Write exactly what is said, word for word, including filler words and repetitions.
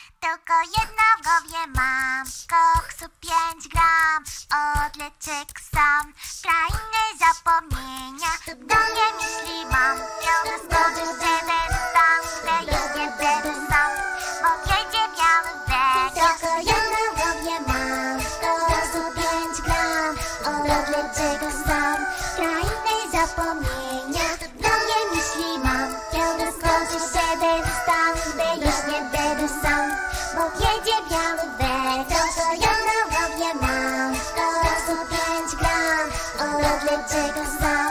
Tylko jedno w głowie mam, koksu pięć gram. Odlecieć sam, krainy zapomnienia. Do mnie myśli mam, pełne zgody, jeden stan, gdzie już nie będę sam, bo jedzie biały weg. Tylko jedno w głowie mam, koksu pięć gram. Odlecieć sam, krainy zapomnienia. Do mnie myśli mam, pełne zgody, jeden stan, gdzie już nie będę sam, bo jedzie biały weg. Tylko jedno w głowie mam, koksu pięć gram. Odlecieć sam.